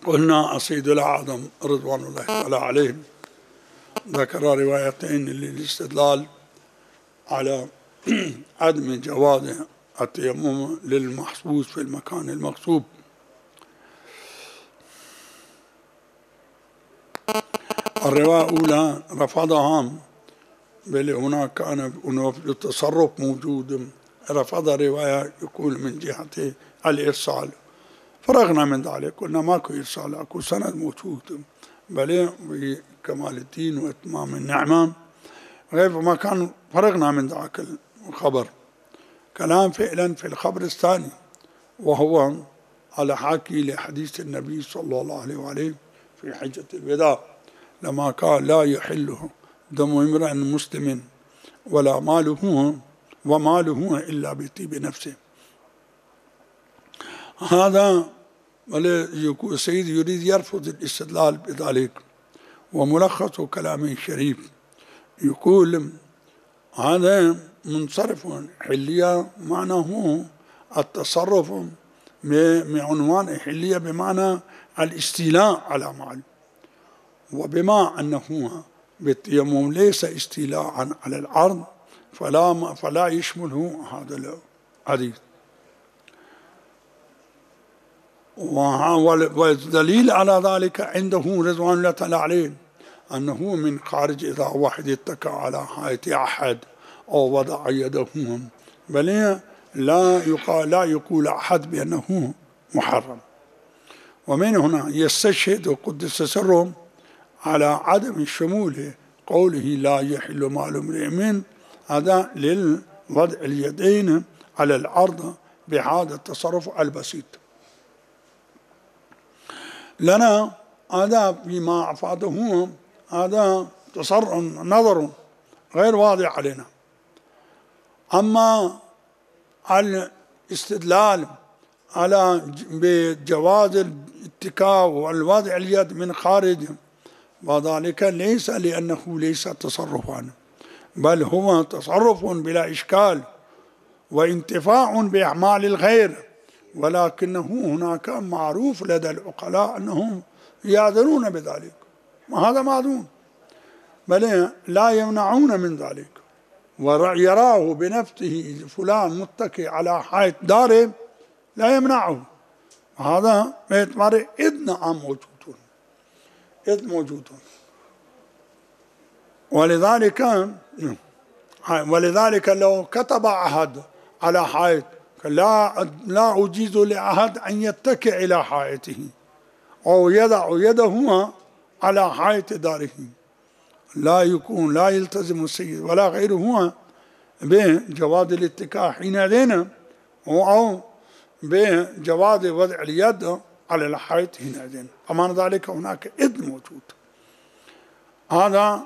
قلنا أصيد الأعظم رضوان الله تعالى عليهم ذكر روايتين للاستدلال على عدم جواز التيمم للمحبوس في المكان المغصوب. الرواية الأولى رفضها، بل هناك كان التصرف موجود، رفض رواية يقول من جهة الإرسال، فرغنا من ذلك، قلنا ماكو إرسال، أكو سند موجود، بل بكمال الدين وإتمام النعمة غير ما كان، فرغنا من ذاك الخبر. كلام فعلا في الخبر الثاني، وهو على حكي لحديث النبي صلى الله عليه وآله في حجة الوداع لما قال لا يحله دم امرئ مسلم ولا ماله إلا بطيب نفسه. هذا السيد يريد يرفض الاستدلال بذلك، وملخص كلامه الشريف يقول هذا منصرف حلية، معناه التصرف بعنوان حلية بمعنى الاستيلاء على مال، وبما أنه بالتيمم ليس استيلاء على العرض فلا يشمله هذا الحديث. والدليل على ذلك عنده رضوان الله تعالى عليه أنه من خارج إذا واحد اتكى على حائط أحد أو وضع يده، بل لا يقول أحد بأنه محرم. ومن هنا يستشهد قدس سره على عدم الشمول قوله لا يحل مال امرئ، هذا للوضع اليدين على الأرض بهذا التصرف البسيط. لنا هذا فيما أفاده هذا نظر غير واضح علينا. أما الاستدلال على بجواز الاتكاء والوضع اليد من خارج، وذلك ليس لأنه ليس تصرفا، بل هو تصرف بلا إشكال وانتفاع بأعمال الغير، ولكنه هناك معروف لدى العقلاء أنهم يعذرون بذلك، وهذا معذور، بل لا يمنعون من ذلك. ويراه بنفسه فلان متكئ على حائط داره لا يمنعه، هذا باعتبار إذن عام موجود. ولذلك لو كتب أحد على حائط لا أجيز لأحد أن يتكئ إلى حائطه أو يضع يده على حائط داره، لا يلتزم السيد ولا غيره بجواز الاتكاء حينئذ، أو بجواز وضع اليد على الحائط حينئذ. أمام ذلك هناك إذن موجود. هذا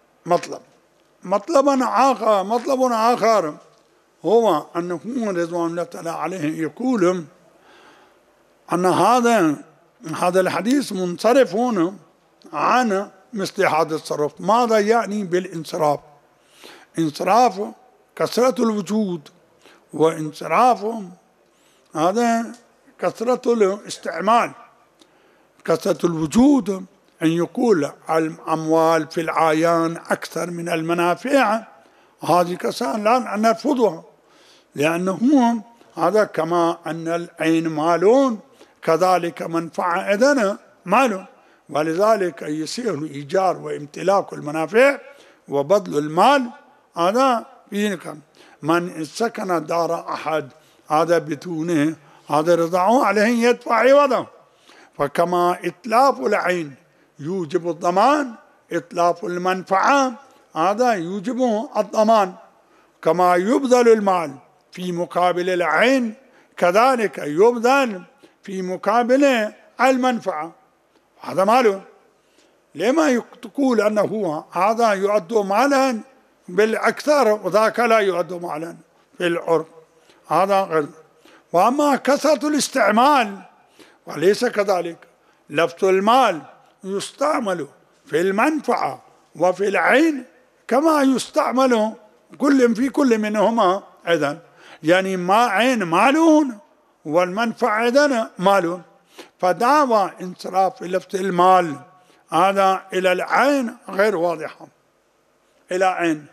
مطلب آخر هو أنه رضوان الله تعالى عليه يقول أن هذا الحديث منصرف عن مثل هذا التصرف. ماذا يعني بالانصراف؟ انصراف كثرة الوجود، وانصراف هذا كثرة الاستعمال. كثرة الوجود أن يقول الأموال في الأعيان أكثر من المنافع، هذه كثرة لا نرفضها، لأنه هذا كما أن العين مال كذلك منفعة إذن مال، ولذلك يصير إيجار وامتلاك المنافع وبذل المال. هذا فيه من سكن دار أحد هذا بدونه هذا رضعه عليه يدفع عوضه. فكما إتلاف العين يوجب الضمان، إتلاف المنفعة هذا يوجب الضمان. كما يبذل المال في مقابل العين كذلك يبذل في مقابل المنفعة، هذا ماله. لما تقول أنه هذا يعد مالا بالأكثر وذاك لا يعد مالا في العرف، هذا غير. وأما كثرة الاستعمال وليس كذلك، لفظ المال يستعمل في المنفعة وفي العين كما يستعمل في كل منهما أيضا، يعني ما عين مالون والمنفعة أيضا مالون. فدعوى انصراف لفظ المال هذا إلى العين غير واضحة، إلى عين.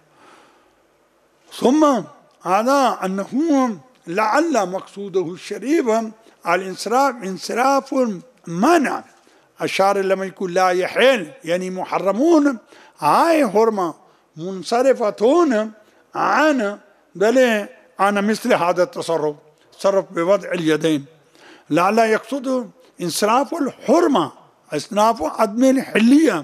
ثم هذا أنه لعل مقصوده الشريف الانصراف انصراف منع، أشار لما يقول لا يحل يعني محرمون، هاي حرمة منصرفتون عن بل عن مثل هذا التصرف، تصرف بوضع اليدين. لعل يقصد انصراف الحرمة، انصراف عدم الحلية،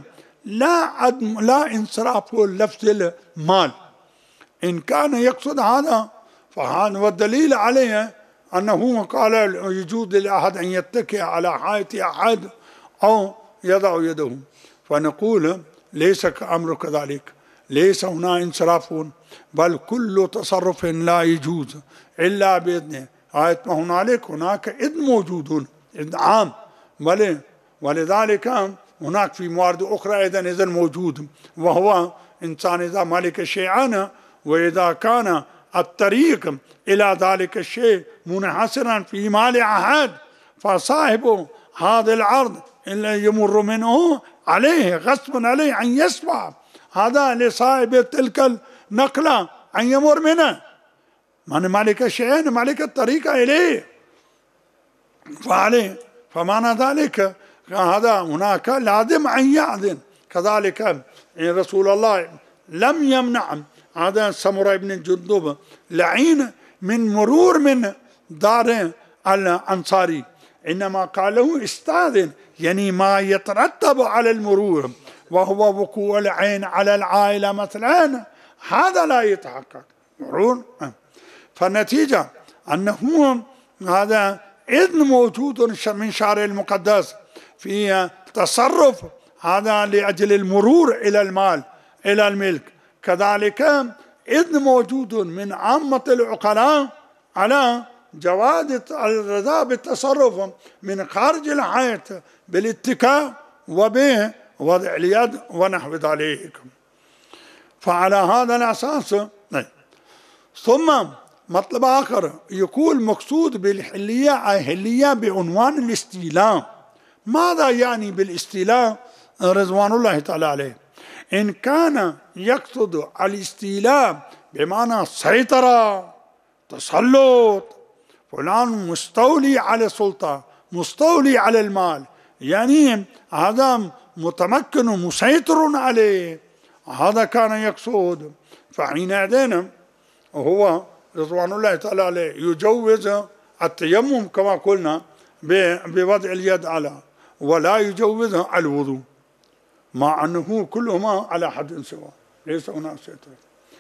لا انصراف لفظ المال. إن كان يقصد هذا فهذا والدليل عليه أنه قال يجوز لأحد أن يتكئ على حائط أحد أو يضع يده، فنقول ليس أمر كذلك، ليس هنا انصراف، بل كل تصرف لا يجوز إلا بإذنه. آية ما هناك إذن موجود، إذن عام، ولذلك هناك في موارد أخرى إذن موجود، وهو إنسان إذا ملك شيئا وإذا كان الطريق إلى ذلك الشيء منحصرا في مال أحد فصاحب هذا العرض إلا يمر منه عليه غصبا عليه أن يسمع هذا لصاحب تلك النقلة أن يمر منه، من مالك الشيء مالك الطريق إليه فعليه. فمعنى ذلك هذا هناك لازم أن يأذن. كذلك رسول الله لم يمنع هذا سمرة بن جندب لعين من مرور من دار الأنصاري، إنما قال له استاذن، يعني ما يترتب على المرور وهو وقوع العين على العائلة مثلا هذا لا يتحقق مرور. فالنتيجة أنه هذا إذن موجود من شارع المقدس في تصرف هذا لأجل المرور إلى المال إلى الملك، كذلك إذن موجود من عامة العقلاء على جواز الرضا بالتصرف من خارج الحائط بالاتكاء وبوضع اليد ونحو ذلك. فعلى هذا الأساس ثم مطلب آخر يقول مقصود بالحلية حلية بعنوان الاستيلاء. ماذا يعني بالاستيلاء رضوان الله تعالى عليه؟ إن كان يقصد الاستيلاء بمعنى السيطرة تسلط، فلان مستولي على السلطة مستولي على المال، يعني هذا متمكن مسيطر عليه، هذا كان يقصد، فحينئذ هو رضوان الله تعالى عليه يجوز التيمم كما قلنا بوضع اليد على، ولا يجوز الوضوء، مع أنه كلهما على حد سواء ليس هناك سيطرة.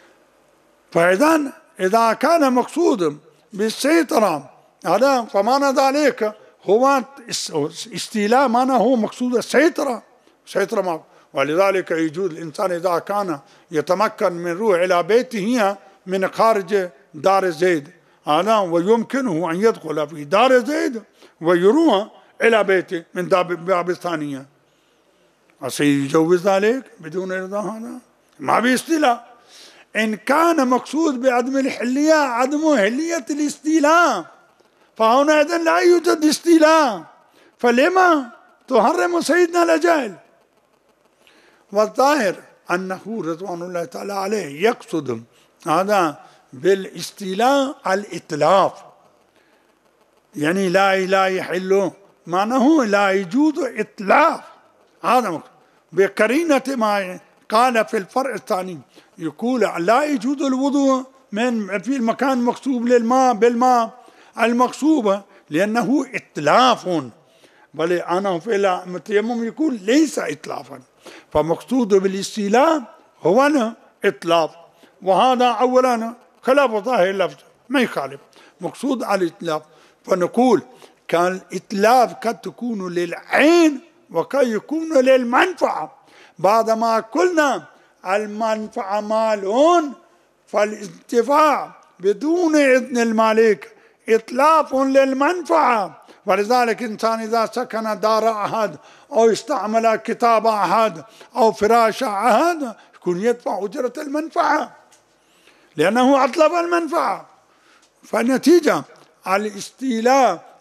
فإذا إذا كان مقصود بالسيطرة هذا فمعنى ذلك هو استيلاء، معنى هو مقصود السيطرة، سيطرة. ولذلك يجوز الإنسان إذا كان يتمكن من روح إلى بيته من خارج دار زيد هذا ويمكنه أن يدخل في دار زيد ويروح إلى بيته من باب الثانية، أسيجوز ذلك بدون رضا؟ هذا ما باستيلاء. إن كان مقصود بعدم الحلية عدم حلية الاستيلاء فهنا إذن لا يوجد استيلاء، فلما تحرم سيدنا الأجائل؟ والظاهر أنه رضوان الله تعالى عليه يقصد هذا بالاستيلاء الإتلاف، يعني لا يحل، معناه لا يجوز إتلاف، هذا بقرينة ما قال في الفرع الثاني يقول لا يجوز الوضوء من في المكان مغصوب للماء بالماء المغصوب لأنه إتلاف، بل أنا في التيمم يقول ليس إتلافا، فمقصود بالاستيلاء هو الإتلاف، وهذا أولا خلاف ظاهر اللفظ ما يخالف مقصود على الإتلاف. فنقول كان الإتلاف قد تكون للعين وقد يكون للمنفعة، بعدما قلنا المنفعة مال فالانتفاع بدون إذن المالك إتلاف للمنفعة، ولذلك إنسان إذا سكن دار أحد أو استعمل كتاب أحد أو فراش أحد يكون يدفع أجرة المنفعة لأنه أطلب المنفعة. فالنتيجة الاستيلاء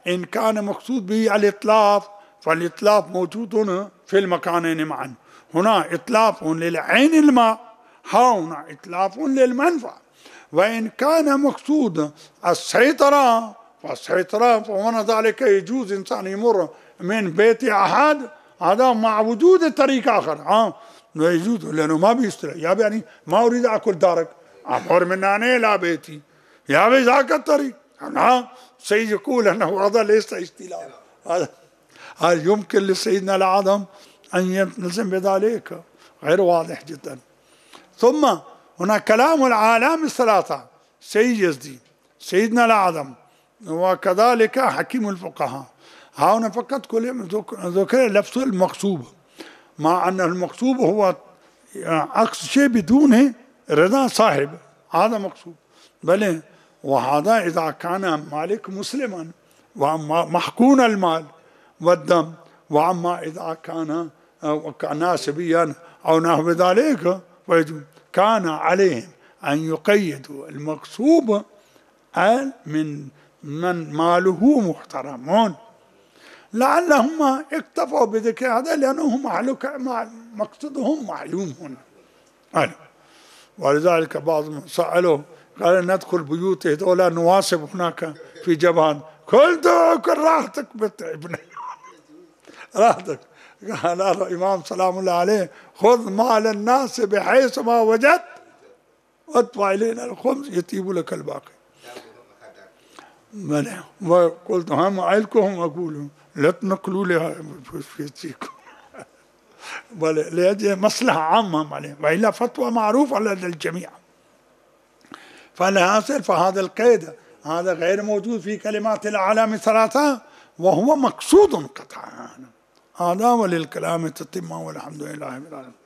إن كان مقصود به الإتلاف فالإتلاف موجود هنا في المكانين معا، هنا إتلاف للعين الماء، هنا إتلاف للمنفعة. وإن كان مقصود السيطرة فالسيطرة فهنا ذلك يجوز إنسان يمر من بيت أحد هذا مع وجود طريق آخر لا يجوز، لأنه ما بيستلم. يا يعني ما أريد أكل دارك، أمر من أنا إلى بيتي يا ذاك الطريق. أنا سيد يقول أنه هذا ليس استيلاء، هذا يمكن لسيدنا الأعظم أن يلزم بذلك، غير واضح جدا. ثم هنا كلام العالم الثلاثة، سيد يزدي، سيدنا الأعظم، وكذلك حكيم الفقهاء. هنا فقط كل ذكر لفظ المقصوب، مع أن المقصوب هو عكس شيء بدون رضا صاحب، هذا مقصوب. بل وهذا إذا كان مالك مسلما ومحقون المال والدم، وأما إذا كان ناسبيا أو نحو ذلك كان عليهم أن يقيدوا المقصوب من ماله محترمون، لعلهم اكتفوا بذكر هذا لأنهم مقصدهم معلوم هنا. ولذلك بعضهم سألوا قال ندخل بيوت هذولا نواصب هناك في جبهان، قلت راحتك ابني راحتك. قال الإمام سلام الله عليه خذ مال الناس بحيث ما وجدت وادفع إلينا الخمس يطيب لك الباقي. وقلت هم عيلكم أقول لا تنقلوا لها فيكم بل لأجل مصلحة عامة عليه، وإلا فتوى معروفة لدى الجميع. فالحاصل فهذا القيد هذا غير موجود في كلمات الأعلام الثلاثة، وهو مقصود قطعا. هذا وللكلام تتمة، والحمد لله رب العالمين.